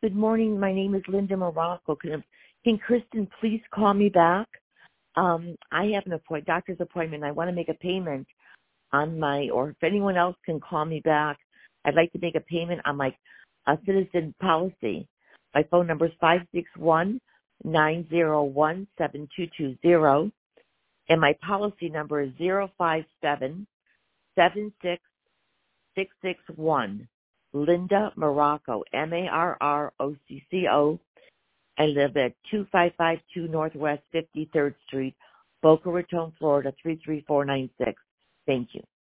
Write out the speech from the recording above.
Good morning. My name is Linda Morocco. Can Kristen please call me back? I have a doctor's appointment. I want to make a payment on or if anyone else can call me back, I'd like to make a payment on my citizen policy. My phone number is 561-901-7220, and my policy number is 057-76661. Linda Morocco, Marrocco. I live at 2552 Northwest 53rd Street, Boca Raton, Florida 33496. Thank you.